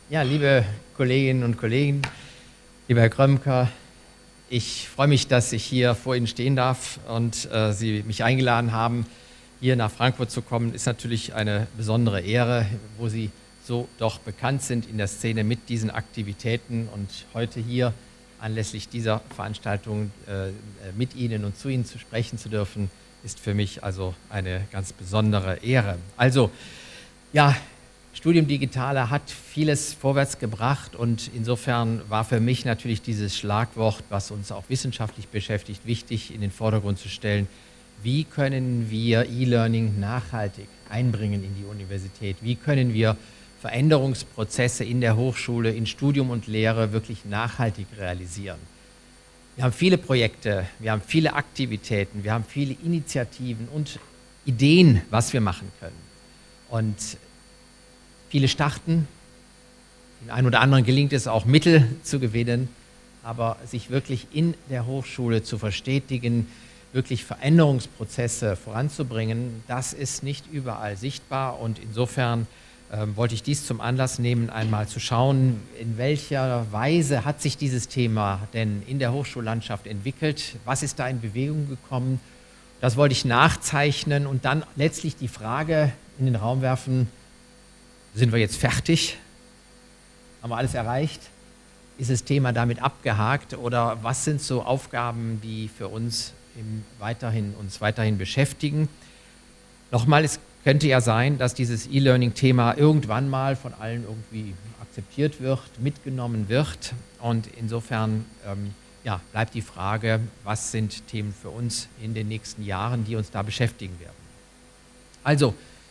Ja, liebe Kolleginnen und Kollegen, lieber Herr Krömker, ich freue mich, dass ich hier vor Ihnen stehen darf und Sie mich eingeladen haben, hier nach Frankfurt zu kommen. Ist natürlich eine besondere Ehre, wo Sie so doch bekannt sind in der Szene mit diesen Aktivitäten und heute hier anlässlich dieser Veranstaltung mit Ihnen und zu Ihnen zu sprechen zu dürfen, ist für mich also eine ganz besondere Ehre. Also, ja, Studium Digitale hat vieles vorwärts gebracht und insofern war für mich natürlich dieses Schlagwort, was uns auch wissenschaftlich beschäftigt, wichtig in den Vordergrund zu stellen. Wie können wir E-Learning nachhaltig einbringen in die Universität? Wie können wir Veränderungsprozesse in der Hochschule, in Studium und Lehre wirklich nachhaltig realisieren? Wir haben viele Projekte, wir haben viele Aktivitäten, wir haben viele Initiativen und Ideen, was wir machen können. Und viele starten, den einen oder anderen gelingt es auch Mittel zu gewinnen, aber sich wirklich in der Hochschule zu verstetigen, wirklich Veränderungsprozesse voranzubringen, das ist nicht überall sichtbar und insofern wollte ich dies zum Anlass nehmen, einmal zu schauen, in welcher Weise hat sich dieses Thema denn in der Hochschullandschaft entwickelt, was ist da in Bewegung gekommen, das wollte ich nachzeichnen und dann letztlich die Frage in den Raum werfen: Sind wir jetzt fertig? Haben wir alles erreicht? Ist das Thema damit abgehakt? Oder was sind so Aufgaben, die für uns weiterhin beschäftigen? Nochmal, es könnte ja sein, dass dieses E-Learning-Thema irgendwann mal von allen irgendwie akzeptiert wird, mitgenommen wird. Und insofern bleibt die Frage, was sind Themen für uns in den nächsten Jahren, die uns da beschäftigen werden. Also,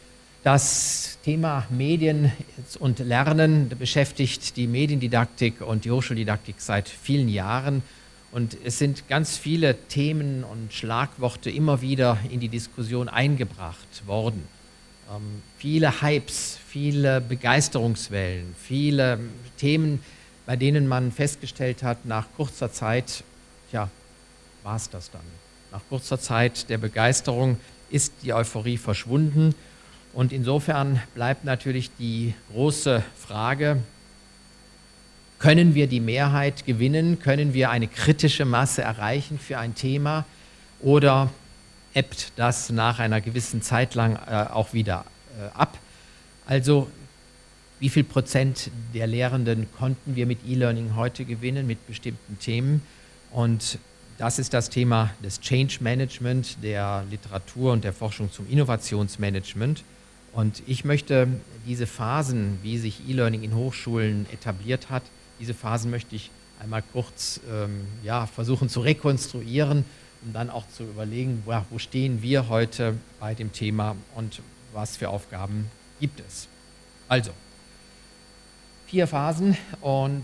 das Thema Medien und Lernen beschäftigt die Mediendidaktik und die Hochschuldidaktik seit vielen Jahren. Und es sind ganz viele Themen und Schlagworte immer wieder in die Diskussion eingebracht worden. Viele Hypes, viele Begeisterungswellen, viele Themen, bei denen man festgestellt hat, nach kurzer Zeit, war es das dann. Nach kurzer Zeit der Begeisterung ist die Euphorie verschwunden. Und insofern bleibt natürlich die große Frage: Können wir die Mehrheit gewinnen? Können wir eine kritische Masse erreichen für ein Thema? Oder ebbt das nach einer gewissen Zeit lang auch wieder ab? Also, wie viel Prozent der Lehrenden konnten wir mit E-Learning heute gewinnen, mit bestimmten Themen? Und das ist das Thema des Change Management, der Literatur und der Forschung zum Innovationsmanagement. Und ich möchte diese Phasen, wie sich E-Learning in Hochschulen etabliert hat, diese Phasen möchte ich einmal kurz versuchen zu rekonstruieren, um dann auch zu überlegen, wo stehen wir heute bei dem Thema und was für Aufgaben gibt es. Also, 4 Phasen und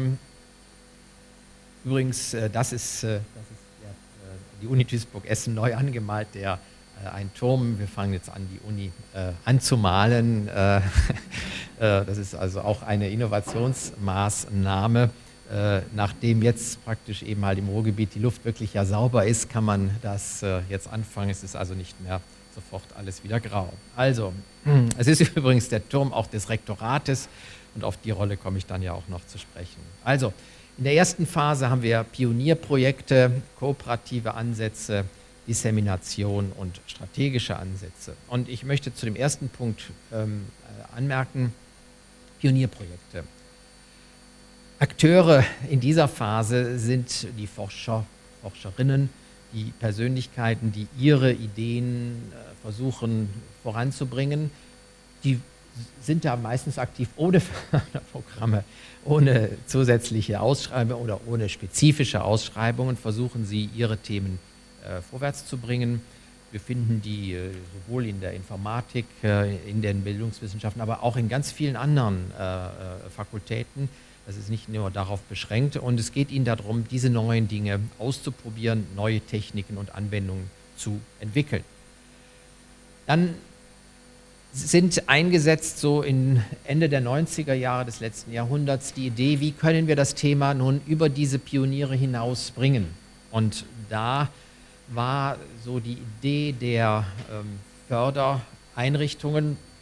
übrigens, das ist die Uni Duisburg-Essen neu angemalt, ein Turm. Wir fangen jetzt an, die Uni anzumalen. Das ist also auch eine Innovationsmaßnahme. Nachdem jetzt praktisch eben halt im Ruhrgebiet die Luft wirklich ja sauber ist, kann man das jetzt anfangen. Es ist also nicht mehr sofort alles wieder grau. Also, es ist übrigens der Turm auch des Rektorates und auf die Rolle komme ich dann ja auch noch zu sprechen. Also, in der ersten Phase haben wir Pionierprojekte, kooperative Ansätze, Dissemination und strategische Ansätze. Und ich möchte zu dem ersten Punkt anmerken: Pionierprojekte. Akteure in dieser Phase sind die Forscher, Forscherinnen, die Persönlichkeiten, die ihre Ideen versuchen voranzubringen. Die sind da meistens aktiv ohne Förderprogramme, ohne zusätzliche Ausschreibungen oder ohne spezifische Ausschreibungen, versuchen sie ihre Themen vorwärts zu bringen. Wir finden die sowohl in der Informatik, in den Bildungswissenschaften, aber auch in ganz vielen anderen Fakultäten. Das ist nicht nur darauf beschränkt. Und es geht ihnen darum, diese neuen Dinge auszuprobieren, neue Techniken und Anwendungen zu entwickeln. Dann sind eingesetzt so in Ende der 90er Jahre des letzten Jahrhunderts die Idee, wie können wir das Thema nun über diese Pioniere hinaus bringen. Und da war so die Idee der Fördereinrichtungen,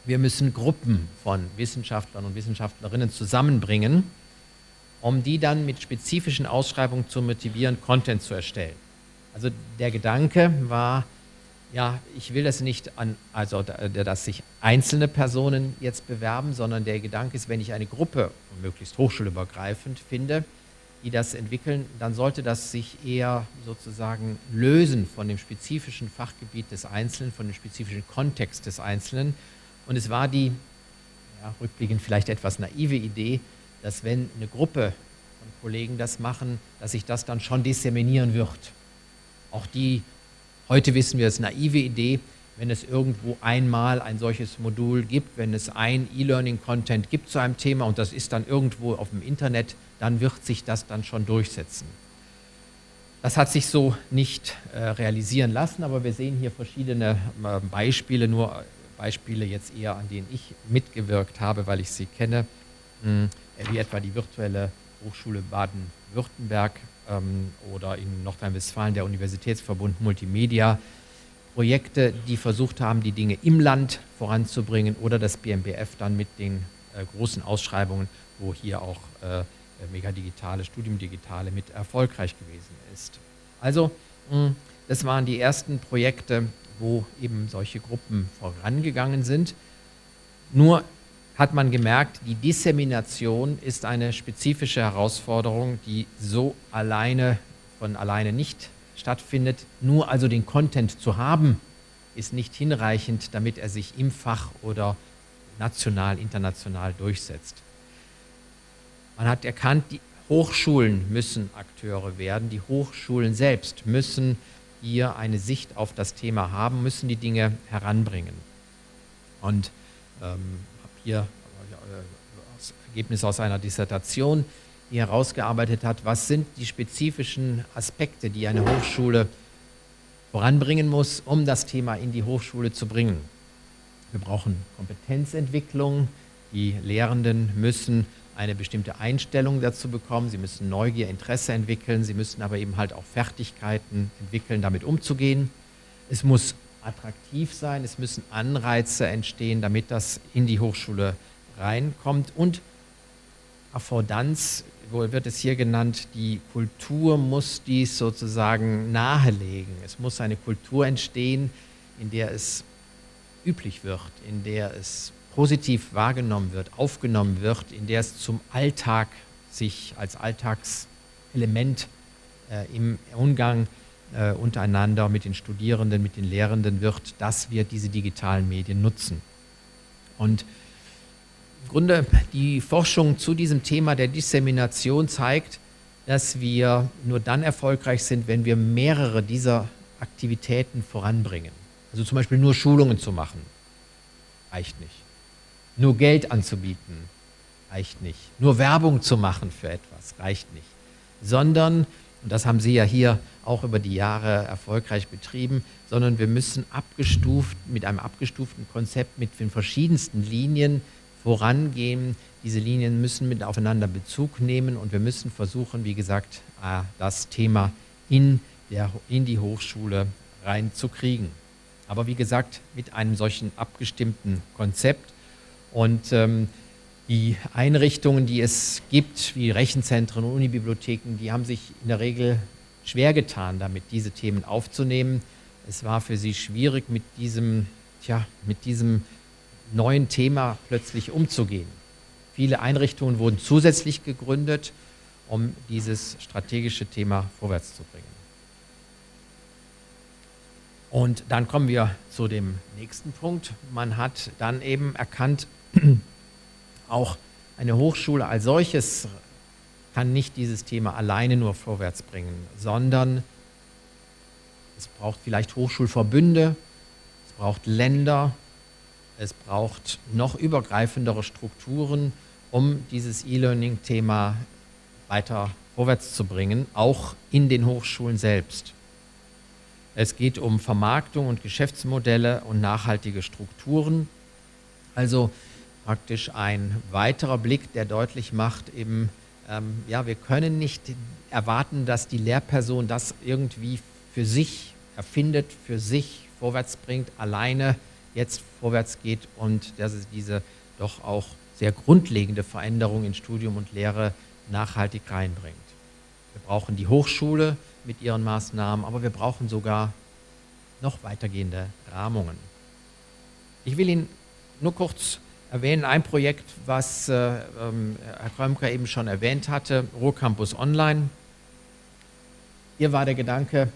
wir müssen Gruppen von Wissenschaftlern und Wissenschaftlerinnen zusammenbringen, um die dann mit spezifischen Ausschreibungen zu motivieren, Content zu erstellen. Also der Gedanke war, ja, ich will das nicht dass sich einzelne Personen jetzt bewerben, sondern der Gedanke ist, wenn ich eine Gruppe, möglichst hochschulübergreifend finde, die das entwickeln, dann sollte das sich eher sozusagen lösen von dem spezifischen Fachgebiet des Einzelnen, von dem spezifischen Kontext des Einzelnen. Und es war die, rückblickend vielleicht etwas naive Idee, dass wenn eine Gruppe von Kollegen das machen, dass sich das dann schon disseminieren wird. Auch die, heute wissen wir, es ist eine naive Idee, wenn es irgendwo einmal ein solches Modul gibt, wenn es ein E-Learning-Content gibt zu einem Thema und das ist dann irgendwo auf dem Internet, dann wird sich das dann schon durchsetzen. Das hat sich so nicht realisieren lassen, aber wir sehen hier verschiedene Beispiele, nur Beispiele jetzt eher, an denen ich mitgewirkt habe, weil ich sie kenne, wie etwa die virtuelle Hochschule Baden-Württemberg oder in Nordrhein-Westfalen der Universitätsverbund Multimedia, Projekte, die versucht haben, die Dinge im Land voranzubringen, oder das BMBF dann mit den großen Ausschreibungen, wo hier auch Megadigitale, Studium Digitale mit erfolgreich gewesen ist. Also das waren die ersten Projekte, wo eben solche Gruppen vorangegangen sind. Nur hat man gemerkt, die Dissemination ist eine spezifische Herausforderung, die so von alleine nicht stattfindet. Nur also den Content zu haben, ist nicht hinreichend, damit er sich im Fach oder national, international durchsetzt. Man hat erkannt, die Hochschulen müssen Akteure werden, die Hochschulen selbst müssen hier eine Sicht auf das Thema haben, müssen die Dinge heranbringen. Und habe hier das Ergebnis aus einer Dissertation, die herausgearbeitet hat, was sind die spezifischen Aspekte, die eine Hochschule voranbringen muss, um das Thema in die Hochschule zu bringen. Wir brauchen Kompetenzentwicklung, die Lehrenden müssen eine bestimmte Einstellung dazu bekommen, sie müssen Neugier, Interesse entwickeln, sie müssen aber eben halt auch Fertigkeiten entwickeln, damit umzugehen. Es muss attraktiv sein, es müssen Anreize entstehen, damit das in die Hochschule reinkommt. Und Affordanz, wo wird es hier genannt, die Kultur muss dies sozusagen nahelegen. Es muss eine Kultur entstehen, in der es üblich wird, in der es positiv wahrgenommen wird, aufgenommen wird, in der es zum Alltag sich als Alltagselement im Umgang untereinander mit den Studierenden, mit den Lehrenden wird, dass wir diese digitalen Medien nutzen. Und im Grunde die Forschung zu diesem Thema der Dissemination zeigt, dass wir nur dann erfolgreich sind, wenn wir mehrere dieser Aktivitäten voranbringen. Also zum Beispiel nur Schulungen zu machen, reicht nicht. Nur Geld anzubieten, reicht nicht. Nur Werbung zu machen für etwas, reicht nicht. Sondern, und das haben Sie ja hier auch über die Jahre erfolgreich betrieben, sondern wir müssen mit einem abgestuften Konzept mit den verschiedensten Linien vorangehen. Diese Linien müssen mit aufeinander Bezug nehmen und wir müssen versuchen, wie gesagt, das Thema in die Hochschule reinzukriegen. Aber wie gesagt, mit einem solchen abgestimmten Konzept. Und die Einrichtungen, die es gibt, wie Rechenzentren und Unibibliotheken, die haben sich in der Regel schwer getan, damit diese Themen aufzunehmen. Es war für sie schwierig, mit diesem neuen Thema plötzlich umzugehen. Viele Einrichtungen wurden zusätzlich gegründet, um dieses strategische Thema vorwärts zu bringen. Und dann kommen wir zu dem nächsten Punkt. Man hat dann eben erkannt, auch eine Hochschule als solches kann nicht dieses Thema alleine nur vorwärts bringen, sondern es braucht vielleicht Hochschulverbünde, es braucht Länder, es braucht noch übergreifendere Strukturen, um dieses E-Learning-Thema weiter vorwärts zu bringen, auch in den Hochschulen selbst. Es geht um Vermarktung und Geschäftsmodelle und nachhaltige Strukturen. Also praktisch ein weiterer Blick, der deutlich macht, eben, wir können nicht erwarten, dass die Lehrperson das irgendwie für sich erfindet, für sich vorwärts bringt, alleine jetzt vorwärts geht und dass es diese doch auch sehr grundlegende Veränderung in Studium und Lehre nachhaltig reinbringt. Wir brauchen die Hochschule mit ihren Maßnahmen, aber wir brauchen sogar noch weitergehende Rahmungen. Ich will Ihnen nur kurz erwähnen, ein Projekt, was Herr Krömker eben schon erwähnt hatte, Ruhrcampus Online. Hier war der Gedanke,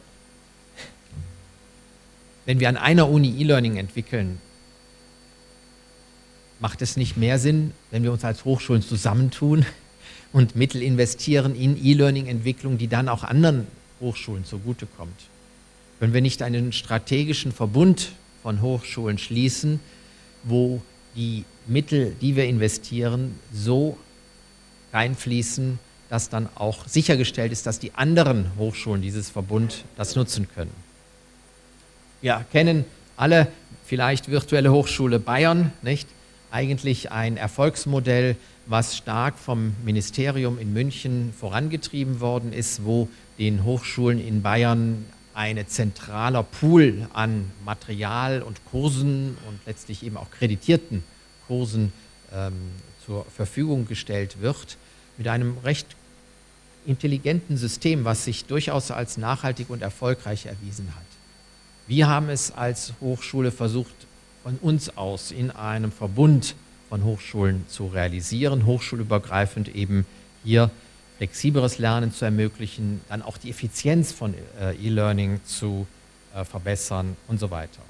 wenn wir an einer Uni E-Learning entwickeln, macht es nicht mehr Sinn, wenn wir uns als Hochschulen zusammentun und Mittel investieren in E-Learning-Entwicklung, die dann auch anderen Hochschulen zugutekommt? Können wir nicht einen strategischen Verbund von Hochschulen schließen, wo die Mittel, die wir investieren, so reinfließen, dass dann auch sichergestellt ist, dass die anderen Hochschulen dieses Verbund das nutzen können? Wir kennen alle vielleicht Virtuelle Hochschule Bayern, nicht? Eigentlich ein Erfolgsmodell, was stark vom Ministerium in München vorangetrieben worden ist, wo den Hochschulen in Bayern ein zentraler Pool an Material und Kursen und letztlich eben auch kreditierten Kursen zur Verfügung gestellt wird, mit einem recht intelligenten System, was sich durchaus als nachhaltig und erfolgreich erwiesen hat. Wir haben es als Hochschule versucht, von uns aus in einem Verbund von Hochschulen zu realisieren, hochschulübergreifend eben hier flexibleres Lernen zu ermöglichen, dann auch die Effizienz von E-Learning zu verbessern und so weiter.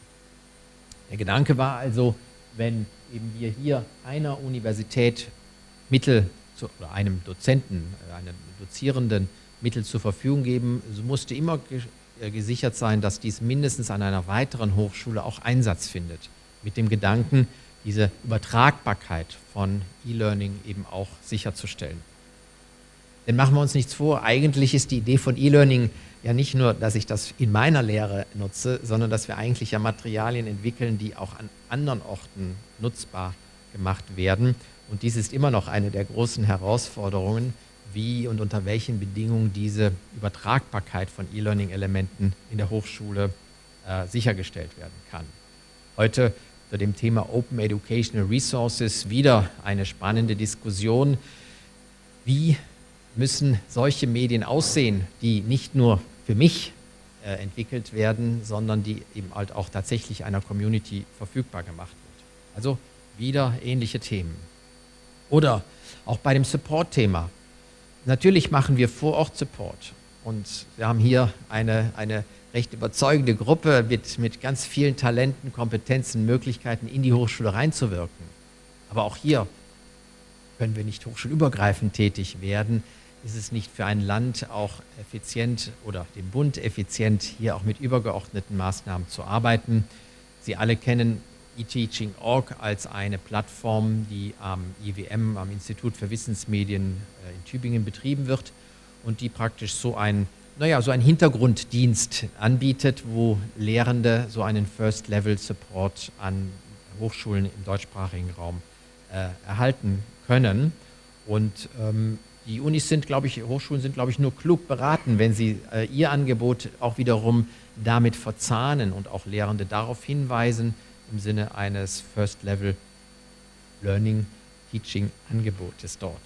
Der Gedanke war also, wenn eben wir hier einer Universität Mittel oder einem Dozenten, einem Dozierenden Mittel zur Verfügung geben, so musste immer gesichert sein, dass dies mindestens an einer weiteren Hochschule auch Einsatz findet. Mit dem Gedanken, diese Übertragbarkeit von E-Learning eben auch sicherzustellen. Denn machen wir uns nichts vor, eigentlich ist die Idee von E-Learning ja nicht nur, dass ich das in meiner Lehre nutze, sondern dass wir eigentlich ja Materialien entwickeln, die auch an anderen Orten nutzbar gemacht werden. Und dies ist immer noch eine der großen Herausforderungen, wie und unter welchen Bedingungen diese Übertragbarkeit von E-Learning-Elementen in der Hochschule sichergestellt werden kann. Heute unter dem Thema Open Educational Resources wieder eine spannende Diskussion. Wie müssen solche Medien aussehen, die nicht nur für mich entwickelt werden, sondern die eben halt auch tatsächlich einer Community verfügbar gemacht wird? Also wieder ähnliche Themen. Oder auch bei dem Support-Thema. Natürlich machen wir Vor-Ort-Support und wir haben hier eine recht überzeugende Gruppe mit ganz vielen Talenten, Kompetenzen, Möglichkeiten in die Hochschule reinzuwirken. Aber auch hier können wir nicht hochschulübergreifend tätig werden. Ist es nicht für ein Land auch effizient oder dem Bund effizient, hier auch mit übergeordneten Maßnahmen zu arbeiten? Sie alle kennen eTeaching.org als eine Plattform, die am IWM, am Institut für Wissensmedien in Tübingen betrieben wird und die praktisch so einen Hintergrunddienst anbietet, wo Lehrende so einen First-Level-Support an Hochschulen im deutschsprachigen Raum erhalten können. Und die Unis sind, glaube ich, Hochschulen sind, glaube ich, nur klug beraten, wenn sie ihr Angebot auch wiederum damit verzahnen und auch Lehrende darauf hinweisen, im Sinne eines First-Level-Learning-Teaching-Angebotes dort.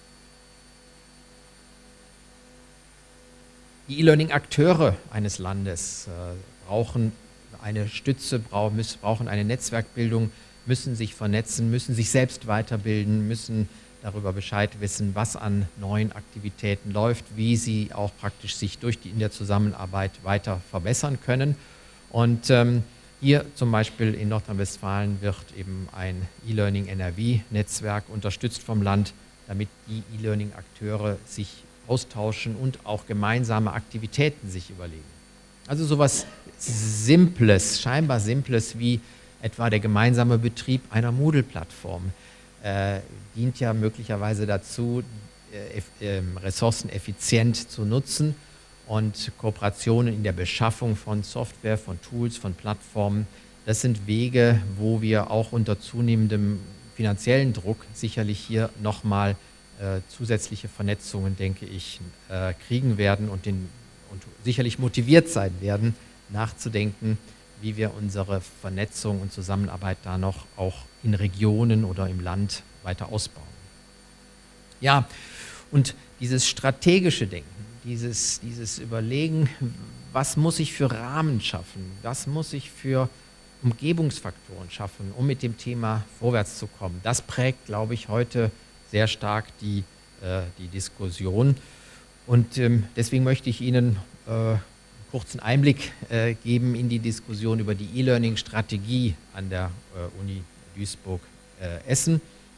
Die E-Learning-Akteure eines Landes brauchen eine Stütze, brauchen eine Netzwerkbildung, müssen sich vernetzen, müssen sich selbst weiterbilden, müssen darüber Bescheid wissen, was an neuen Aktivitäten läuft, wie sie auch praktisch sich in der Zusammenarbeit weiter verbessern können. Und hier zum Beispiel in Nordrhein-Westfalen wird eben ein E-Learning NRW-Netzwerk unterstützt vom Land, damit die E-Learning-Akteure sich austauschen und auch gemeinsame Aktivitäten sich überlegen. Also sowas Simples, scheinbar Simples wie etwa der gemeinsame Betrieb einer Moodle-Plattform dient ja möglicherweise dazu, Ressourcen effizient zu nutzen. Und Kooperationen in der Beschaffung von Software, von Tools, von Plattformen, das sind Wege, wo wir auch unter zunehmendem finanziellen Druck sicherlich hier nochmal zusätzliche Vernetzungen, denke ich, kriegen werden und sicherlich motiviert sein werden, nachzudenken, wie wir unsere Vernetzung und Zusammenarbeit da noch auch in Regionen oder im Land weiter ausbauen. Ja, und dieses strategische Denken, dieses Überlegen, was muss ich für Rahmen schaffen, was muss ich für Umgebungsfaktoren schaffen, um mit dem Thema vorwärts zu kommen, das prägt, glaube ich, heute sehr stark die Diskussion. Und deswegen möchte ich Ihnen einen kurzen Einblick geben in die Diskussion über die E-Learning-Strategie an der Uni Duisburg-Essen.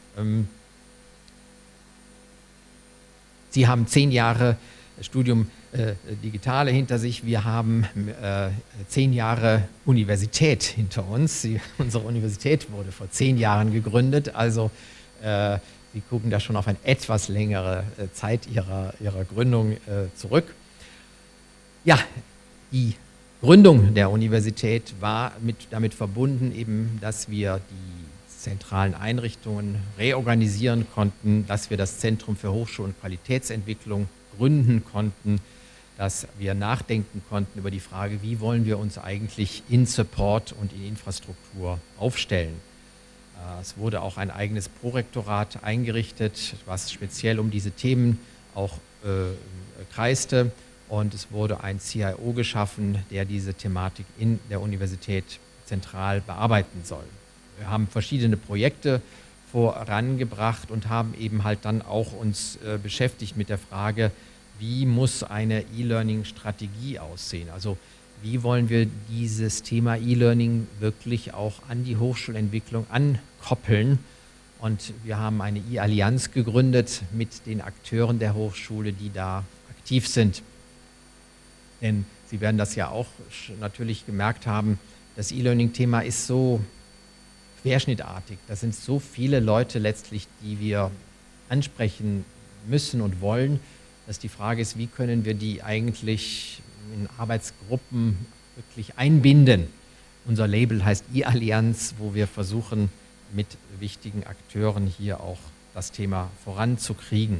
Sie haben 10 Jahre Studium Digitale hinter sich. Wir haben 10 Jahre Universität hinter uns. Unsere Universität wurde vor 10 Jahren gegründet. Also Sie gucken da schon auf eine etwas längere Zeit ihrer Gründung zurück. Ja, die Gründung der Universität war damit verbunden, eben, dass wir die zentralen Einrichtungen reorganisieren konnten, dass wir das Zentrum für Hochschul- und Qualitätsentwicklung gründen konnten, dass wir nachdenken konnten über die Frage, wie wollen wir uns eigentlich in Support und in Infrastruktur aufstellen. Es wurde auch ein eigenes Prorektorat eingerichtet, was speziell um diese Themen auch kreiste. Und es wurde ein CIO geschaffen, der diese Thematik in der Universität zentral bearbeiten soll. Wir haben verschiedene Projekte vorangebracht und haben eben halt dann auch uns beschäftigt mit der Frage, wie muss eine E-Learning-Strategie aussehen? Also wie wollen wir dieses Thema E-Learning wirklich auch an die Hochschulentwicklung ankoppeln? Und wir haben eine E-Allianz gegründet mit den Akteuren der Hochschule, die da aktiv sind. Denn Sie werden das ja auch natürlich gemerkt haben, das E-Learning-Thema ist so querschnittartig. Das sind so viele Leute letztlich, die wir ansprechen müssen und wollen, dass die Frage ist, wie können wir die eigentlich in Arbeitsgruppen wirklich einbinden. Unser Label heißt E-Allianz, wo wir versuchen, mit wichtigen Akteuren hier auch das Thema voranzukriegen.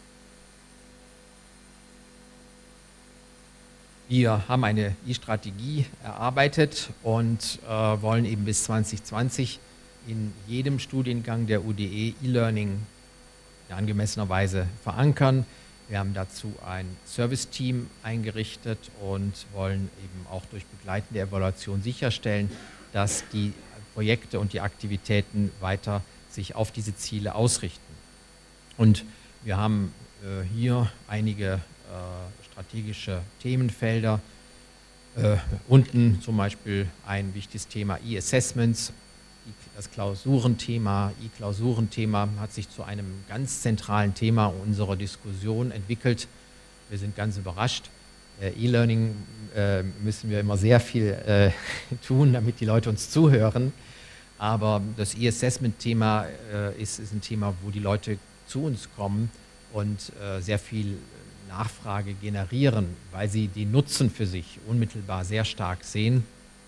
Wir haben eine E-Strategie erarbeitet und wollen eben bis 2020 in jedem Studiengang der UDE E-Learning in angemessener Weise verankern. Wir haben dazu ein Service-Team eingerichtet und wollen eben auch durch begleitende Evaluation sicherstellen, dass die Projekte und die Aktivitäten weiter sich auf diese Ziele ausrichten. Und wir haben hier einige strategische Themenfelder. Unten zum Beispiel ein wichtiges Thema E-Assessments. Das Klausurenthema, E-Klausurenthema hat sich zu einem ganz zentralen Thema unserer Diskussion entwickelt. Wir sind ganz überrascht. E-Learning müssen wir immer sehr viel tun, damit die Leute uns zuhören. Aber das E-Assessment-Thema ist ein Thema, wo die Leute zu uns kommen und sehr viel Nachfrage generieren, weil sie den Nutzen für sich unmittelbar sehr stark sehen.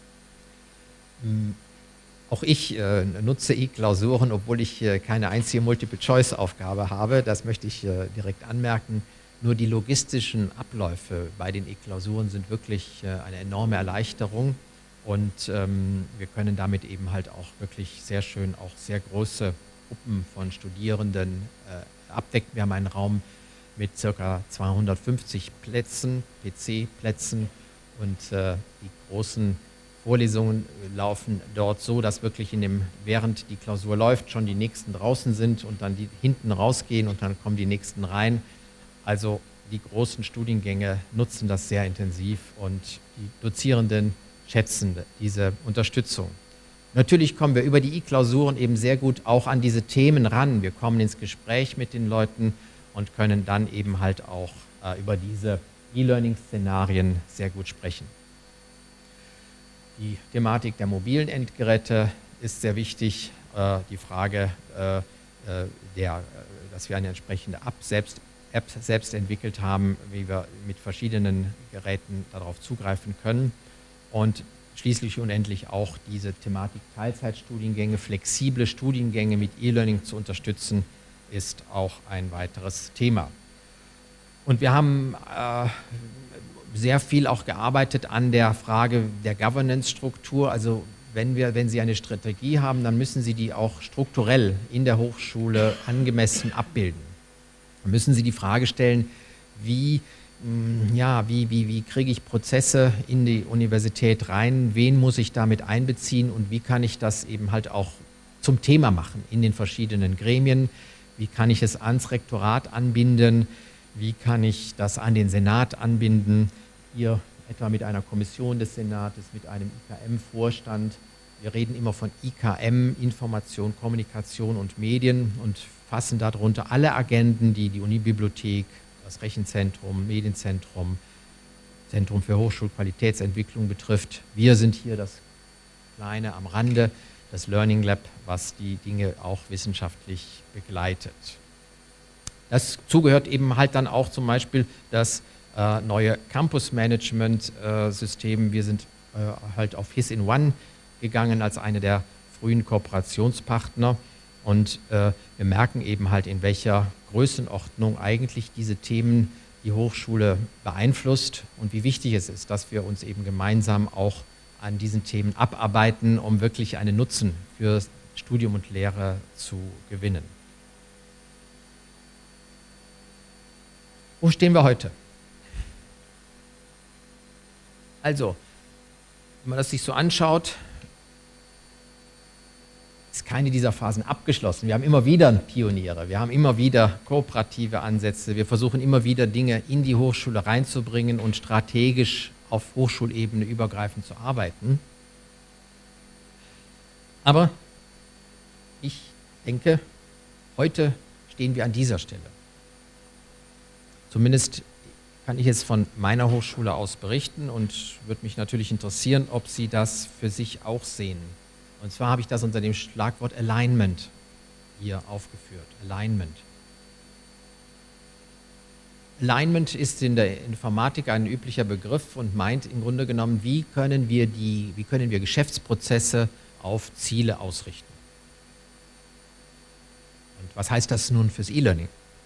Auch ich nutze E-Klausuren, obwohl ich keine einzige Multiple-Choice-Aufgabe habe. Das möchte ich direkt anmerken. Nur die logistischen Abläufe bei den E-Klausuren sind wirklich eine enorme Erleichterung. Und wir können damit eben halt auch wirklich sehr schön auch sehr große Gruppen von Studierenden abdecken. Wir haben einen Raum mit ca. 250 Plätzen, PC-Plätzen, und die großen Vorlesungen laufen dort so, dass wirklich während die Klausur läuft, schon die nächsten draußen sind und dann die hinten rausgehen und dann kommen die nächsten rein. Also die großen Studiengänge nutzen das sehr intensiv und die Dozierenden schätzen diese Unterstützung. Natürlich kommen wir über die E-Klausuren eben sehr gut auch an diese Themen ran. Wir kommen ins Gespräch mit den Leuten und können dann eben halt auch über diese E-Learning-Szenarien sehr gut sprechen. Die Thematik der mobilen Endgeräte ist sehr wichtig. Die Frage, dass wir eine entsprechende App selbst entwickelt haben, wie wir mit verschiedenen Geräten darauf zugreifen können. Und schließlich und endlich auch diese Thematik Teilzeitstudiengänge, flexible Studiengänge mit E-Learning zu unterstützen, ist auch ein weiteres Thema. Und wir haben sehr viel auch gearbeitet an der Frage der Governance-Struktur. Also wenn Sie eine Strategie haben, dann müssen Sie die auch strukturell in der Hochschule angemessen abbilden. Dann müssen Sie die Frage stellen, wie kriege ich Prozesse in die Universität rein, wen muss ich damit einbeziehen und wie kann ich das eben halt auch zum Thema machen in den verschiedenen Gremien, wie kann ich es ans Rektorat anbinden, wie kann ich das an den Senat anbinden, hier etwa mit einer Kommission des Senates, mit einem IKM-Vorstand. Wir reden immer von IKM, Information, Kommunikation und Medien und fassen darunter alle Agenden, die die Unibibliothek, das Rechenzentrum, Medienzentrum, Zentrum für Hochschulqualitätsentwicklung betrifft. Wir sind hier das Kleine am Rande, das Learning Lab, was die Dinge auch wissenschaftlich begleitet. Dazu gehört eben halt dann auch zum Beispiel das neue Campus-Management-System. Wir sind halt auf HIS-in-One gegangen als eine der frühen Kooperationspartner und wir merken eben halt, in welcher Größenordnung eigentlich diese Themen die Hochschule beeinflusst und wie wichtig es ist, dass wir uns eben gemeinsam auch an diesen Themen abarbeiten, um wirklich einen Nutzen für Studium und Lehre zu gewinnen. Wo stehen wir heute? Also, wenn man das sich so anschaut, ist keine dieser Phasen abgeschlossen. Wir haben immer wieder Pioniere, wir haben immer wieder kooperative Ansätze, wir versuchen immer wieder Dinge in die Hochschule reinzubringen und strategisch auf Hochschulebene übergreifend zu arbeiten. Aber ich denke, heute stehen wir an dieser Stelle. Zumindest kann ich jetzt von meiner Hochschule aus berichten und würde mich natürlich interessieren, ob Sie das für sich auch sehen. Und zwar habe ich das unter dem Schlagwort Alignment hier aufgeführt. Alignment. Alignment ist in der Informatik ein üblicher Begriff und meint im Grunde genommen, wie können wir Geschäftsprozesse auf Ziele ausrichten. Und was heißt das nun fürs E-Learning?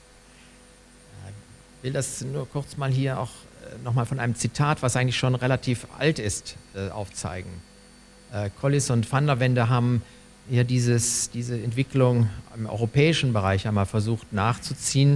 Ich will das nur kurz mal hier auch nochmal von einem Zitat, was eigentlich schon relativ alt ist, aufzeigen. Collis und Van der Wende haben ja diese Entwicklung im europäischen Bereich einmal versucht nachzuziehen.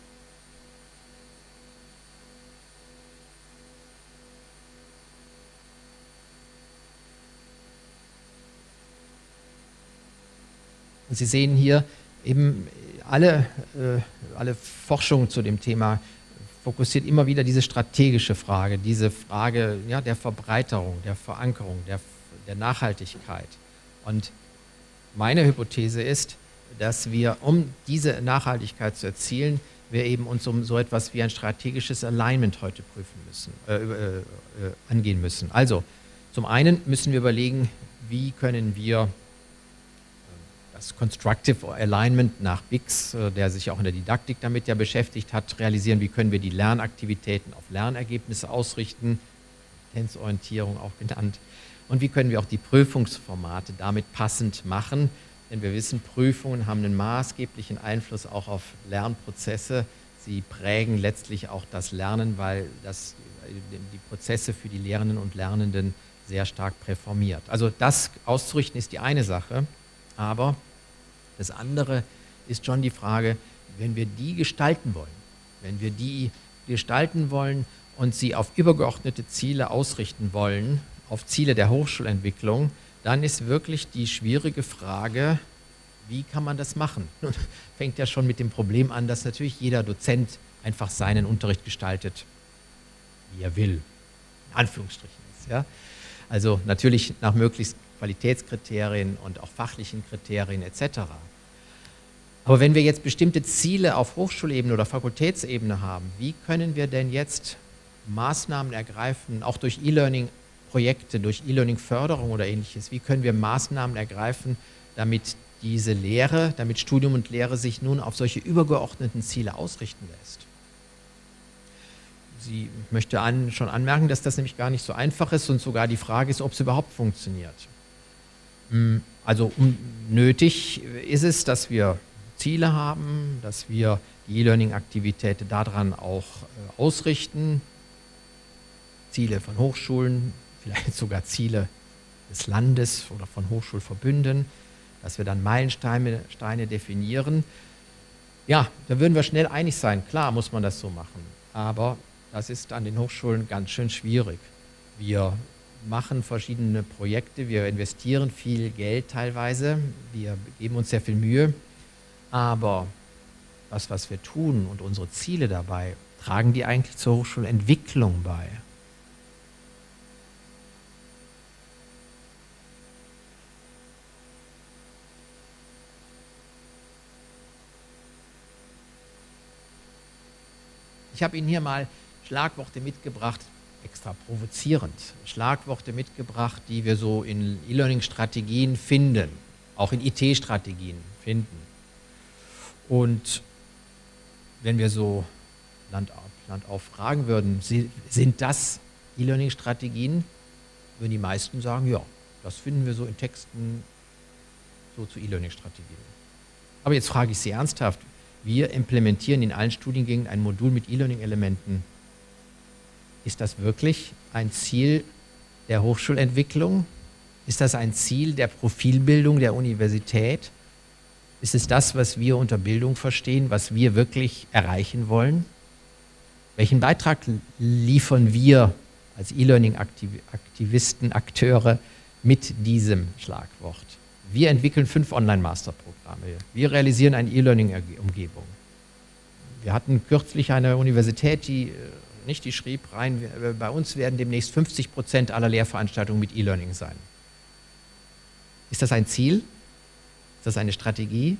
Und Sie sehen hier eben alle Forschung zu dem Thema fokussiert immer wieder diese strategische Frage, diese Frage der Verbreiterung, der Verankerung, der Nachhaltigkeit. Und meine Hypothese ist, dass wir, um diese Nachhaltigkeit zu erzielen, wir eben uns um so etwas wie ein strategisches Alignment heute angehen müssen. Also zum einen müssen wir überlegen, wie können wir das Constructive Alignment nach BICS, der sich auch in der Didaktik damit ja beschäftigt hat, realisieren, wie können wir die Lernaktivitäten auf Lernergebnisse ausrichten, Kompetenzorientierung auch genannt. Und wie können wir auch die Prüfungsformate damit passend machen? Denn wir wissen, Prüfungen haben einen maßgeblichen Einfluss auch auf Lernprozesse. Sie prägen letztlich auch das Lernen, weil das die Prozesse für die Lehrenden und Lernenden sehr stark präformiert. Also das auszurichten ist die eine Sache, aber das andere ist schon die Frage, wenn wir die gestalten wollen, und sie auf übergeordnete Ziele ausrichten wollen, auf Ziele der Hochschulentwicklung, dann ist wirklich die schwierige Frage, wie kann man das machen? Nun fängt ja schon mit dem Problem an, dass natürlich jeder Dozent einfach seinen Unterricht gestaltet, wie er will, in Anführungsstrichen ist. Ja? Also natürlich nach möglichst Qualitätskriterien und auch fachlichen Kriterien etc. Aber wenn wir jetzt bestimmte Ziele auf Hochschulebene oder Fakultätsebene haben, wie können wir denn jetzt Maßnahmen ergreifen, auch durch E-Learning-Projekte, durch E-Learning-Förderung oder ähnliches, wie können wir Maßnahmen ergreifen, damit damit Studium und Lehre sich nun auf solche übergeordneten Ziele ausrichten lässt? Ich möchte schon anmerken, dass das nämlich gar nicht so einfach ist und sogar die Frage ist, ob es überhaupt funktioniert. Also nötig ist es, dass wir Ziele haben, dass wir die E-Learning-Aktivität daran auch ausrichten. Ziele von Hochschulen, vielleicht sogar Ziele des Landes oder von Hochschulverbünden, dass wir dann Meilensteine definieren. Ja, da würden wir schnell einig sein. Klar muss man das so machen, aber das ist an den Hochschulen ganz schön schwierig. Wir machen verschiedene Projekte, wir investieren viel Geld teilweise, wir geben uns sehr viel Mühe, aber das, was wir tun und unsere Ziele dabei, tragen die eigentlich zur Hochschulentwicklung bei? Ich habe Ihnen hier mal Schlagworte mitgebracht, extra provozierend, Schlagworte mitgebracht, die wir so in E-Learning-Strategien finden, auch in IT-Strategien finden. Und wenn wir so Land auf fragen würden, sind das E-Learning-Strategien, würden die meisten sagen, ja, das finden wir so in Texten so zu E-Learning-Strategien. Aber jetzt frage ich Sie ernsthaft, wir implementieren in allen Studiengängen ein Modul mit E-Learning-Elementen. Ist das wirklich ein Ziel der Hochschulentwicklung? Ist das ein Ziel der Profilbildung der Universität? Ist es das, was wir unter Bildung verstehen, was wir wirklich erreichen wollen? Welchen Beitrag liefern wir als E-Learning-Aktivisten, Akteure mit diesem Schlagwort? Wir entwickeln 5 Online-Masterprogramme. Wir realisieren eine E-Learning-Umgebung. Wir hatten kürzlich eine Universität, die schrieb rein, bei uns werden demnächst 50% aller Lehrveranstaltungen mit E-Learning sein. Ist das ein Ziel? Ist das eine Strategie?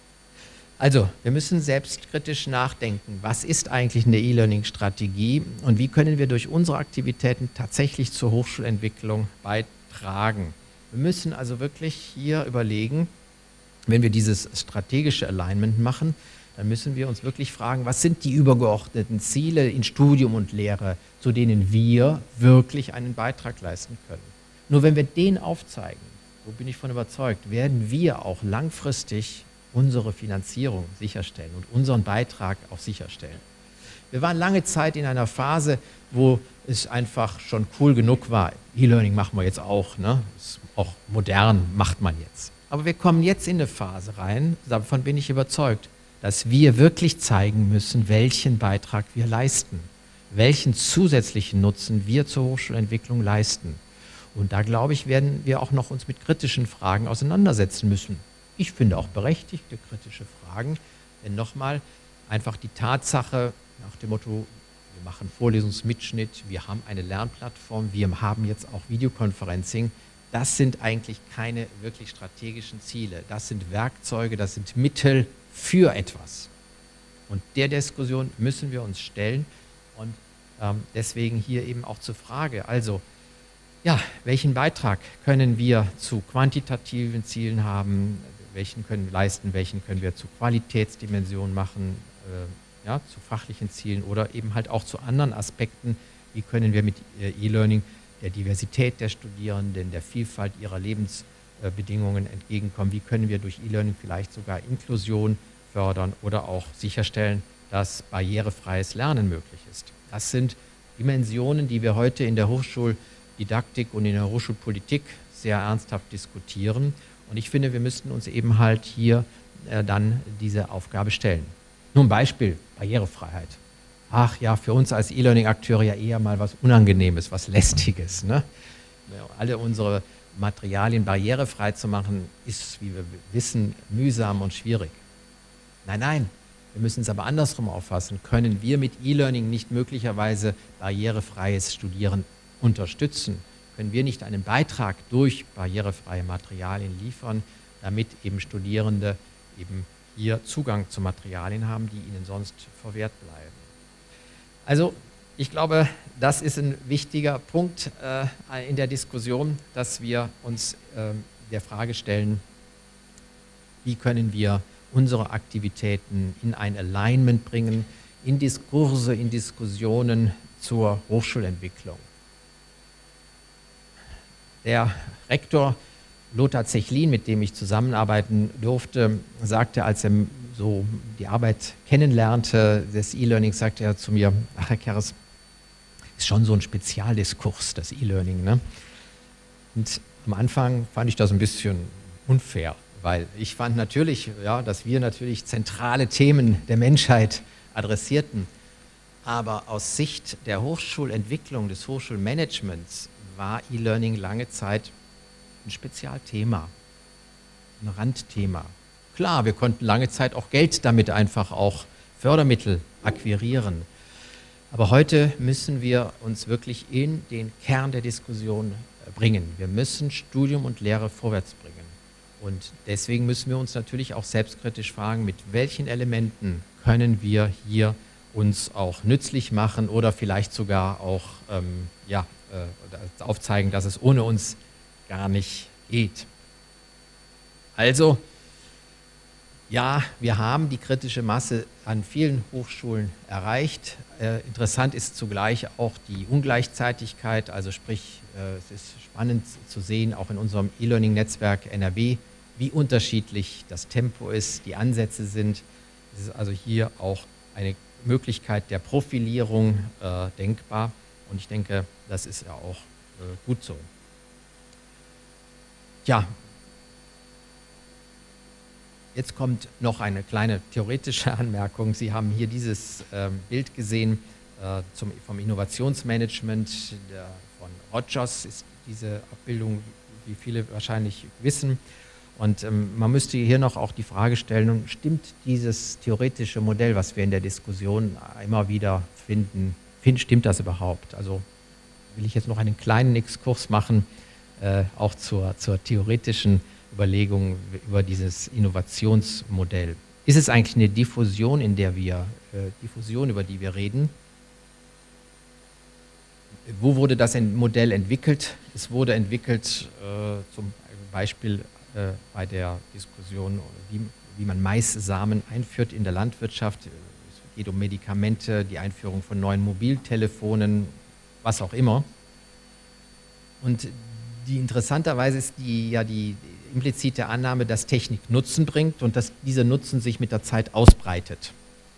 Also, wir müssen selbstkritisch nachdenken. Was ist eigentlich eine E-Learning-Strategie und wie können wir durch unsere Aktivitäten tatsächlich zur Hochschulentwicklung beitragen? Wir müssen also wirklich hier überlegen, wenn wir dieses strategische Alignment machen, dann müssen wir uns wirklich fragen, was sind die übergeordneten Ziele in Studium und Lehre, zu denen wir wirklich einen Beitrag leisten können. Nur wenn wir den aufzeigen, so bin ich von überzeugt, werden wir auch langfristig unsere Finanzierung sicherstellen und unseren Beitrag auch sicherstellen. Wir waren lange Zeit in einer Phase, wo es einfach schon cool genug war. E-Learning machen wir jetzt auch, ne? Ist auch modern, macht man jetzt. Aber wir kommen jetzt in eine Phase rein, davon bin ich überzeugt, dass wir wirklich zeigen müssen, welchen Beitrag wir leisten, welchen zusätzlichen Nutzen wir zur Hochschulentwicklung leisten. Und da, glaube ich, werden wir auch noch uns mit kritischen Fragen auseinandersetzen müssen. Ich finde auch berechtigte kritische Fragen, denn nochmal einfach die Tatsache nach dem Motto, wir machen Vorlesungsmitschnitt, wir haben eine Lernplattform, wir haben jetzt auch Videoconferencing, das sind eigentlich keine wirklich strategischen Ziele. Das sind Werkzeuge, das sind Mittel für etwas. Und der Diskussion müssen wir uns stellen und deswegen hier eben auch zur Frage, also ja, welchen Beitrag können wir zu quantitativen Zielen haben, welchen können wir leisten, welchen können wir zu Qualitätsdimensionen machen, zu fachlichen Zielen oder eben halt auch zu anderen Aspekten, wie können wir mit E-Learning der Diversität der Studierenden, der Vielfalt ihrer Lebensbedingungen entgegenkommen, wie können wir durch E-Learning vielleicht sogar Inklusion fördern oder auch sicherstellen, dass barrierefreies Lernen möglich ist. Das sind Dimensionen, die wir heute in der Hochschuldidaktik und in der Hochschulpolitik sehr ernsthaft diskutieren. Und ich finde, wir müssten uns eben halt hier dann diese Aufgabe stellen. Nur ein Beispiel, Barrierefreiheit. Ach ja, für uns als E-Learning-Akteure ja eher mal was Unangenehmes, was Lästiges, ne? Alle unsere Materialien barrierefrei zu machen, ist, wie wir wissen, mühsam und schwierig. Nein, wir müssen es aber andersrum auffassen. Können wir mit E-Learning nicht möglicherweise barrierefreies Studieren unterstützen? Können wir nicht einen Beitrag durch barrierefreie Materialien liefern, damit eben Studierende eben hier Zugang zu Materialien haben, die ihnen sonst verwehrt bleiben? Also ich glaube, das ist ein wichtiger Punkt in der Diskussion, dass wir uns der Frage stellen, wie können wir unsere Aktivitäten in ein Alignment bringen, in Diskurse, in Diskussionen zur Hochschulentwicklung. Der Rektor Lothar Zechlin, mit dem ich zusammenarbeiten durfte, sagte, als er so die Arbeit kennenlernte des E-Learnings, sagte er zu mir, ach Herr Keres, ist ist schon so ein Spezialdiskurs, das E-Learning, ne? Und am Anfang fand ich das ein bisschen unfair, weil ich fand natürlich, ja, dass wir natürlich zentrale Themen der Menschheit adressierten. Aber aus Sicht der Hochschulentwicklung, des Hochschulmanagements war E-Learning lange Zeit ein Spezialthema, ein Randthema. Klar, wir konnten lange Zeit auch Geld damit einfach auch Fördermittel akquirieren. Aber heute müssen wir uns wirklich in den Kern der Diskussion bringen. Wir müssen Studium und Lehre vorwärts bringen. Und deswegen müssen wir uns natürlich auch selbstkritisch fragen, mit welchen Elementen können wir hier uns auch nützlich machen oder vielleicht sogar auch aufzeigen, dass es ohne uns gar nicht geht. Also, ja, wir haben die kritische Masse an vielen Hochschulen erreicht. Interessant ist zugleich auch die Ungleichzeitigkeit, also sprich, es ist spannend zu sehen, auch in unserem E-Learning-Netzwerk NRW, wie unterschiedlich das Tempo ist, die Ansätze sind. Es ist also hier auch eine Möglichkeit der Profilierung denkbar und ich denke, das ist ja auch gut so. Ja, jetzt kommt noch eine kleine theoretische Anmerkung. Sie haben hier dieses Bild gesehen vom Innovationsmanagement von Rogers, ist diese Abbildung, wie viele wahrscheinlich wissen. Und man müsste hier noch auch die Frage stellen, stimmt dieses theoretische Modell, was wir in der Diskussion immer wieder finden, stimmt das überhaupt? Also will ich jetzt noch einen kleinen Exkurs machen, auch zur theoretischen Überlegung über dieses Innovationsmodell. Ist es eigentlich eine Diffusion, über die wir reden? Wo wurde das Modell entwickelt? Es wurde entwickelt zum Beispiel bei der Diskussion, wie man Maissamen einführt in der Landwirtschaft. Es geht um Medikamente, die Einführung von neuen Mobiltelefonen, was auch immer. Und interessanterweise ist die implizite Annahme, dass Technik Nutzen bringt und dass dieser Nutzen sich mit der Zeit ausbreitet.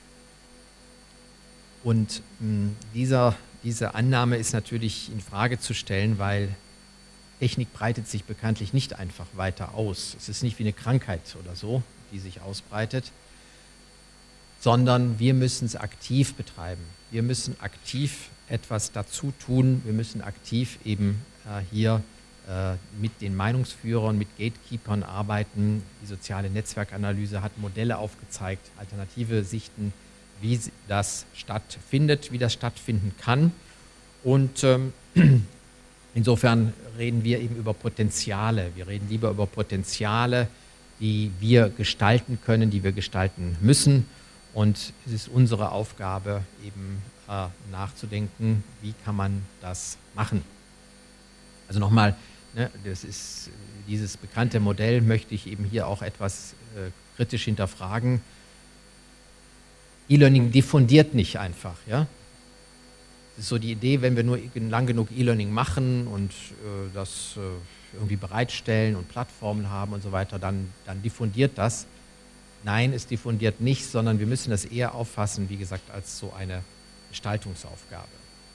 Und diese Annahme ist natürlich in Frage zu stellen, weil Technik breitet sich bekanntlich nicht einfach weiter aus. Es ist nicht wie eine Krankheit oder so, die sich ausbreitet, sondern wir müssen es aktiv betreiben. Wir müssen aktiv etwas dazu tun. Wir müssen aktiv eben hier mit den Meinungsführern, mit Gatekeepern arbeiten. Die soziale Netzwerkanalyse hat Modelle aufgezeigt, alternative Sichten, wie das stattfindet, wie das stattfinden kann. Und insofern reden wir eben über Potenziale. Wir reden lieber über Potenziale, die wir gestalten können, die wir gestalten müssen. Und es ist unsere Aufgabe, eben nachzudenken, wie kann man das machen. Also nochmal, ne, das ist dieses bekannte Modell, möchte ich eben hier auch etwas kritisch hinterfragen. E-Learning diffundiert nicht einfach, ja. Das ist so die Idee, wenn wir nur lang genug E-Learning machen und das irgendwie bereitstellen und Plattformen haben und so weiter, dann diffundiert das. Nein, es diffundiert nicht, sondern wir müssen das eher auffassen, wie gesagt, als so eine Gestaltungsaufgabe.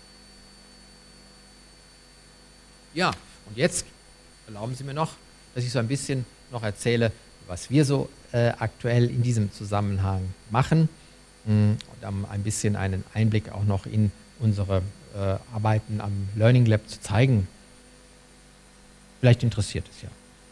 Ja, und jetzt erlauben Sie mir noch, dass ich so ein bisschen noch erzähle, was wir so aktuell in diesem Zusammenhang machen und ein bisschen einen Einblick auch noch in unsere Arbeiten am Learning Lab zu zeigen. Vielleicht interessiert es ja.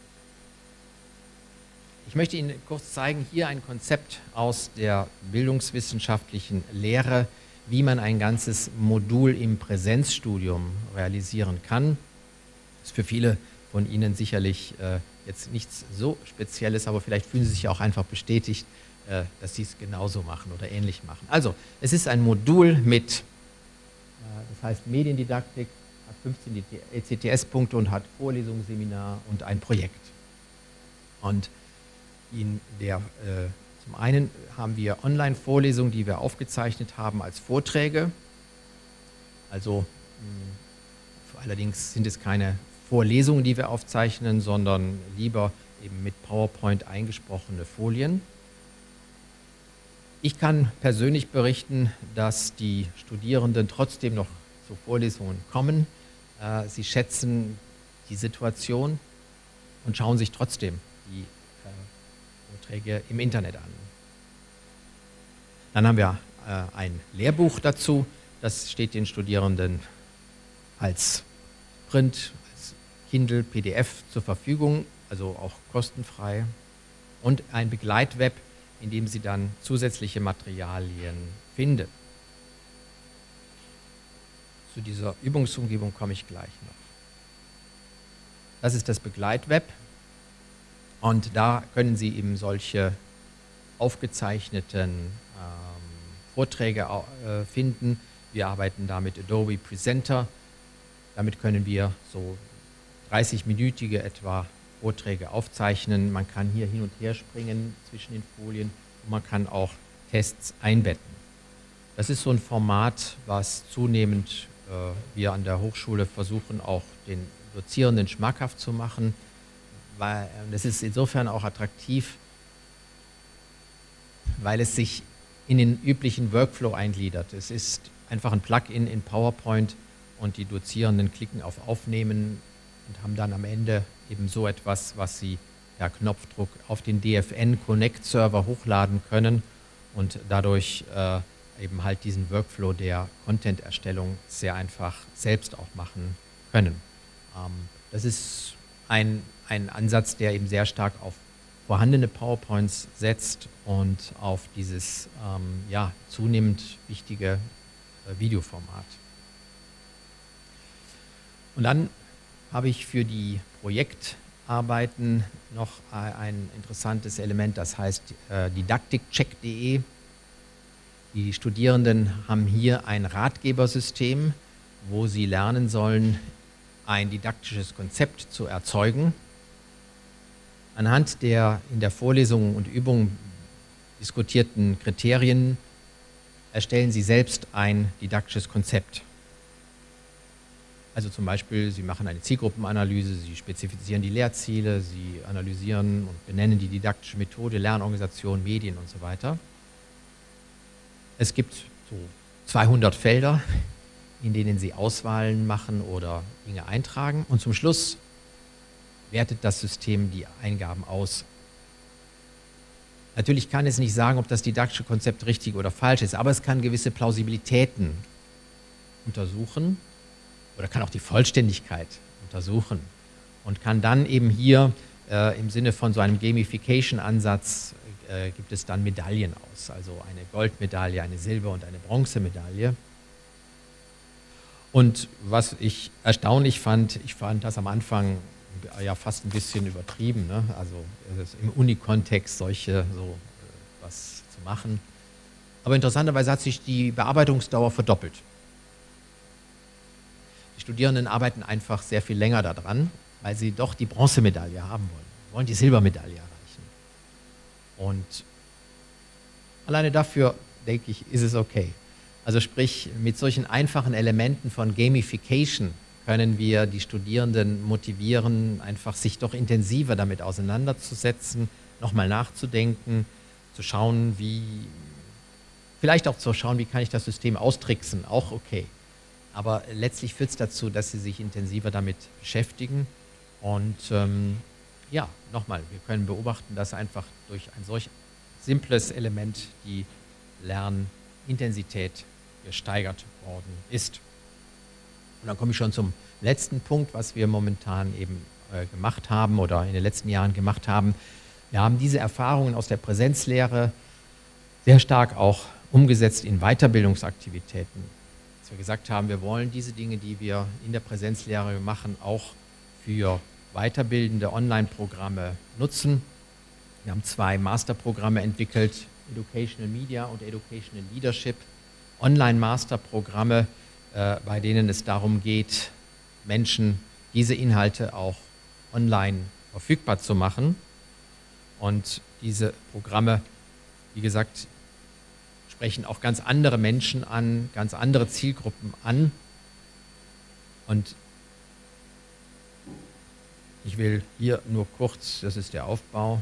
Ich möchte Ihnen kurz zeigen, hier ein Konzept aus der bildungswissenschaftlichen Lehre, wie man ein ganzes Modul im Präsenzstudium realisieren kann. Das ist für viele von Ihnen sicherlich jetzt nichts so Spezielles, aber vielleicht fühlen Sie sich auch einfach bestätigt, dass Sie es genauso machen oder ähnlich machen. Also, es ist ein Modul mit, das heißt Mediendidaktik, hat 15 ECTS-Punkte und hat Vorlesungen, Seminar und ein Projekt. Und zum einen haben wir Online-Vorlesungen, die wir aufgezeichnet haben als Vorträge. Also allerdings sind es keine Vorlesungen, die wir aufzeichnen, sondern lieber eben mit PowerPoint eingesprochene Folien. Ich kann persönlich berichten, dass die Studierenden trotzdem noch zu Vorlesungen kommen. Sie schätzen die Situation und schauen sich trotzdem die Vorträge im Internet an. Dann haben wir ein Lehrbuch dazu. Das steht den Studierenden als Print, als Kindle, PDF zur Verfügung, also auch kostenfrei. Und ein Begleitweb, in dem Sie dann zusätzliche Materialien finden. Zu dieser Übungsumgebung komme ich gleich noch. Das ist das Begleitweb und da können Sie eben solche aufgezeichneten Vorträge finden. Wir arbeiten da mit Adobe Presenter. Damit können wir so 30-minütige etwa Vorträge aufzeichnen. Man kann hier hin und her springen zwischen den Folien und man kann auch Tests einbetten. Das ist so ein Format, was zunehmend wir an der Hochschule versuchen, auch den Dozierenden schmackhaft zu machen, weil das ist insofern auch attraktiv, weil es sich in den üblichen Workflow eingliedert. Es ist einfach ein Plugin in PowerPoint und die Dozierenden klicken auf Aufnehmen und haben dann am Ende eben so etwas, was sie per Knopfdruck auf den DFN Connect Server hochladen können und dadurch eben halt diesen Workflow der Content-Erstellung sehr einfach selbst auch machen können. Das ist ein Ansatz, der eben sehr stark auf vorhandene PowerPoints setzt und auf dieses zunehmend wichtige Videoformat. Und dann habe ich für die Projektarbeiten noch ein interessantes Element, das heißt didaktikcheck.de. Die Studierenden haben hier ein Ratgebersystem, wo sie lernen sollen, ein didaktisches Konzept zu erzeugen. Anhand der in der Vorlesung und Übung diskutierten Kriterien erstellen Sie selbst ein didaktisches Konzept. Also zum Beispiel, Sie machen eine Zielgruppenanalyse, Sie spezifizieren die Lehrziele, Sie analysieren und benennen die didaktische Methode, Lernorganisation, Medien und so weiter. Es gibt so 200 Felder, in denen Sie Auswahlen machen oder Dinge eintragen und zum Schluss wertet das System die Eingaben aus. Natürlich kann es nicht sagen, ob das didaktische Konzept richtig oder falsch ist, aber es kann gewisse Plausibilitäten untersuchen oder kann auch die Vollständigkeit untersuchen und kann dann eben hier im Sinne von so einem Gamification-Ansatz gibt es dann Medaillen aus, also eine Goldmedaille, eine Silber- und eine Bronzemedaille. Und was ich erstaunlich fand, ich fand das am Anfang ja fast ein bisschen übertrieben, ne? Also im Uni-Kontext solche so was zu machen. Aber interessanterweise hat sich die Bearbeitungsdauer verdoppelt. Die Studierenden arbeiten einfach sehr viel länger daran, weil sie doch die Bronzemedaille haben wollen die Silbermedaille erreichen. Und alleine dafür, denke ich, ist es okay. Also sprich, mit solchen einfachen Elementen von Gamification können wir die Studierenden motivieren, einfach sich doch intensiver damit auseinanderzusetzen, nochmal nachzudenken, zu schauen, vielleicht auch zu schauen, wie kann ich das System austricksen, auch okay. Aber letztlich führt es dazu, dass sie sich intensiver damit beschäftigen und nochmal, wir können beobachten, dass einfach durch ein solch simples Element die Lernintensität gesteigert worden ist. Und dann komme ich schon zum letzten Punkt, was wir momentan eben gemacht haben oder in den letzten Jahren gemacht haben. Wir haben diese Erfahrungen aus der Präsenzlehre sehr stark auch umgesetzt in Weiterbildungsaktivitäten. Dass wir gesagt haben, wir wollen diese Dinge, die wir in der Präsenzlehre machen, auch für weiterbildende Online-Programme nutzen. Wir haben 2 Masterprogramme entwickelt, Educational Media und Educational Leadership. Online-Masterprogramme, bei denen es darum geht, Menschen diese Inhalte auch online verfügbar zu machen. Und diese Programme, wie gesagt, sprechen auch ganz andere Menschen an, ganz andere Zielgruppen an. Und ich will hier nur kurz, das ist der Aufbau,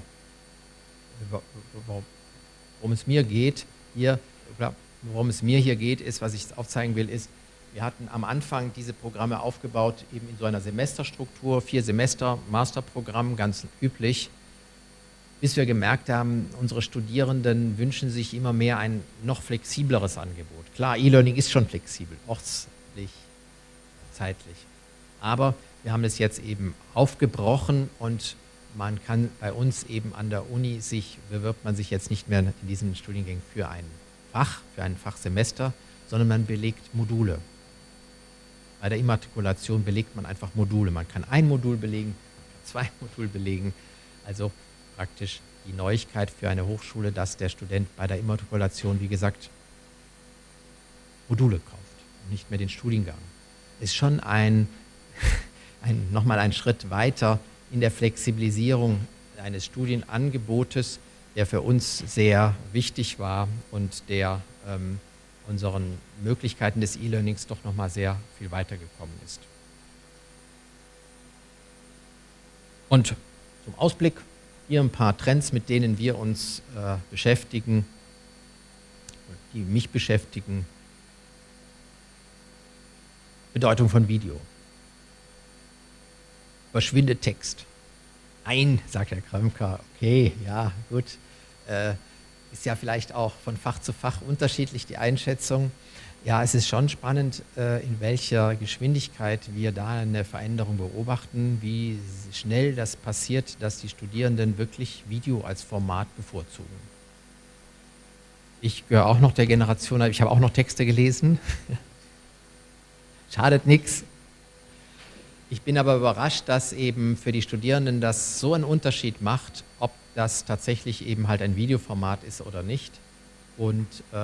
worum es mir hier geht, ist, was ich aufzeigen will, ist, Wir hatten am Anfang diese Programme aufgebaut, eben in so einer Semesterstruktur, 4 Semester, Masterprogramm, ganz üblich, bis wir gemerkt haben, unsere Studierenden wünschen sich immer mehr ein noch flexibleres Angebot. Klar, E-Learning ist schon flexibel, ortslich, zeitlich. Aber wir haben es jetzt eben aufgebrochen und man kann bei uns eben an der Uni bewirbt man sich jetzt nicht mehr in diesen Studiengängen für ein Fach, für ein Fachsemester, sondern man belegt Module. Bei der Immatrikulation belegt man einfach Module. Man kann ein Modul belegen, man kann 2 Module belegen. Also praktisch die Neuigkeit für eine Hochschule, dass der Student bei der Immatrikulation, wie gesagt, Module kauft und nicht mehr den Studiengang. Ist schon nochmal ein Schritt weiter in der Flexibilisierung eines Studienangebotes, der für uns sehr wichtig war und der unseren Möglichkeiten des E-Learnings doch nochmal sehr viel weitergekommen ist. Und zum Ausblick hier ein paar Trends, mit denen wir uns beschäftigen, die mich beschäftigen. Bedeutung von Video. Verschwindet Text. Nein, sagt Herr Krömker. Okay, ja, gut. Ist ja vielleicht auch von Fach zu Fach unterschiedlich die Einschätzung. Ja, es ist schon spannend, in welcher Geschwindigkeit wir da eine Veränderung beobachten, wie schnell das passiert, dass die Studierenden wirklich Video als Format bevorzugen. Ich gehöre auch noch der Generation, ich habe auch noch Texte gelesen. Schadet nichts. Ich bin aber überrascht, dass eben für die Studierenden das so einen Unterschied macht, ob das tatsächlich eben halt ein Videoformat ist oder nicht. Und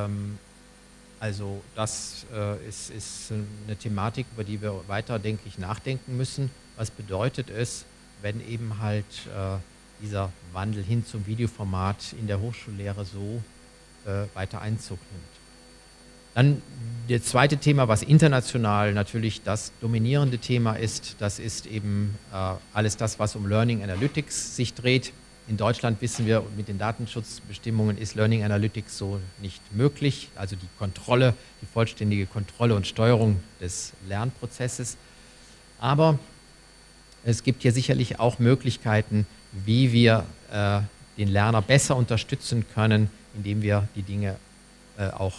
also das ist eine Thematik, über die wir weiter, denke ich, nachdenken müssen. Was bedeutet es, wenn eben halt dieser Wandel hin zum Videoformat in der Hochschullehre so weiter Einzug nimmt? Dann das zweite Thema, was international natürlich das dominierende Thema ist, das ist eben alles das, was um Learning Analytics sich dreht. In Deutschland wissen wir, mit den Datenschutzbestimmungen ist Learning Analytics so nicht möglich, also die Kontrolle, die vollständige Kontrolle und Steuerung des Lernprozesses. Aber es gibt hier sicherlich auch Möglichkeiten, wie wir den Lerner besser unterstützen können, indem wir die Dinge auch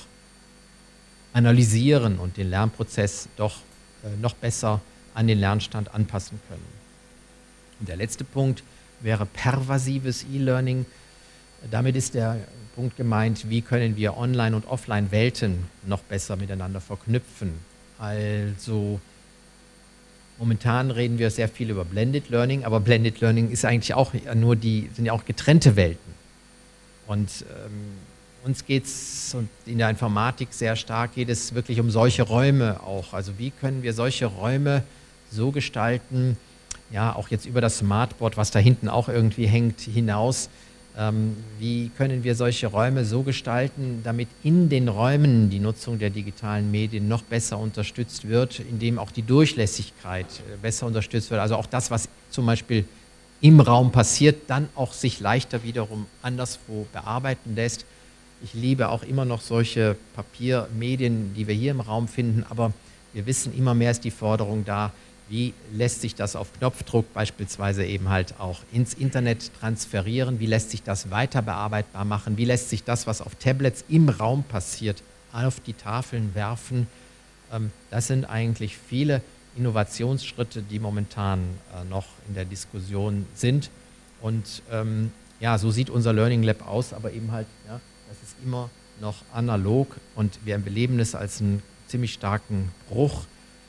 analysieren und den Lernprozess doch noch besser an den Lernstand anpassen können. Und der letzte Punkt wäre pervasives E-Learning. Damit ist der Punkt gemeint, wie können wir Online- und Offline-Welten noch besser miteinander verknüpfen. Also momentan reden wir sehr viel über Blended Learning, aber Blended Learning ist eigentlich auch sind ja auch getrennte Welten. Und uns geht es, und in der Informatik sehr stark, geht es wirklich um solche Räume auch. Also wie können wir solche Räume so gestalten, ja, auch jetzt über das Smartboard, was da hinten auch irgendwie hängt, hinaus, wie können wir solche Räume so gestalten, damit in den Räumen die Nutzung der digitalen Medien noch besser unterstützt wird, indem auch die Durchlässigkeit besser unterstützt wird. Also auch das, was zum Beispiel im Raum passiert, dann auch sich leichter wiederum anderswo bearbeiten lässt. Ich liebe auch immer noch solche Papiermedien, die wir hier im Raum finden, aber wir wissen, immer mehr ist die Forderung da, wie lässt sich das auf Knopfdruck beispielsweise eben halt auch ins Internet transferieren, wie lässt sich das weiter bearbeitbar machen, wie lässt sich das, was auf Tablets im Raum passiert, auf die Tafeln werfen. Das sind eigentlich viele Innovationsschritte, die momentan noch in der Diskussion sind. Und ja, so sieht unser Learning Lab aus, aber eben halt, ja, das ist immer noch analog und wir erleben es als einen ziemlich starken Bruch,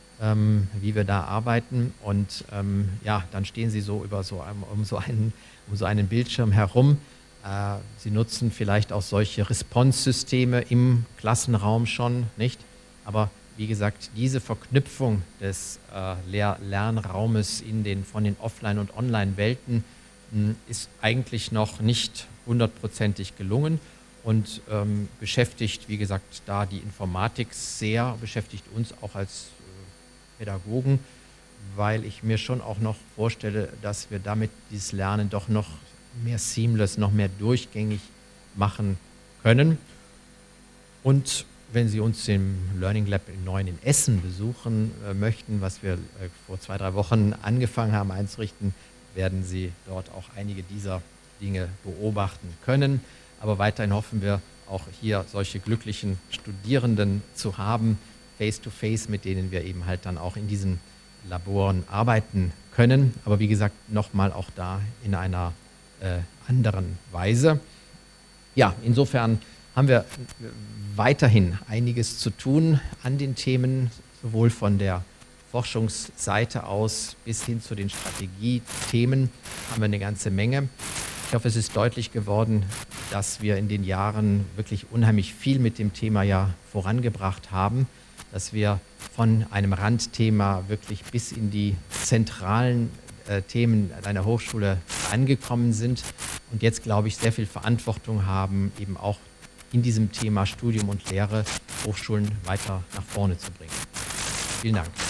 wie wir da arbeiten. Und ja, dann stehen Sie so um so einen Bildschirm herum. Sie nutzen vielleicht auch solche Response-Systeme im Klassenraum schon, nicht? Aber wie gesagt, diese Verknüpfung des Lernraumes von den Offline- und Online-Welten ist eigentlich noch nicht hundertprozentig gelungen. Und beschäftigt, wie gesagt, da die Informatik sehr, beschäftigt uns auch als Pädagogen, weil ich mir schon auch noch vorstelle, dass wir damit dieses Lernen doch noch mehr seamless, noch mehr durchgängig machen können. Und wenn Sie uns im Learning Lab in 9 in Essen besuchen möchten, was wir vor 2, 3 Wochen angefangen haben einzurichten, werden Sie dort auch einige dieser Dinge beobachten können. Aber weiterhin hoffen wir auch hier solche glücklichen Studierenden zu haben, face-to-face, mit denen wir eben halt dann auch in diesen Laboren arbeiten können. Aber wie gesagt, nochmal auch da in einer anderen Weise. Ja, insofern haben wir weiterhin einiges zu tun an den Themen, sowohl von der Forschungsseite aus bis hin zu den Strategiethemen haben wir eine ganze Menge. Ich hoffe, es ist deutlich geworden, dass wir in den Jahren wirklich unheimlich viel mit dem Thema ja vorangebracht haben, dass wir von einem Randthema wirklich bis in die zentralen Themen einer Hochschule angekommen sind und jetzt, glaube ich, sehr viel Verantwortung haben, eben auch in diesem Thema Studium und Lehre Hochschulen weiter nach vorne zu bringen. Vielen Dank.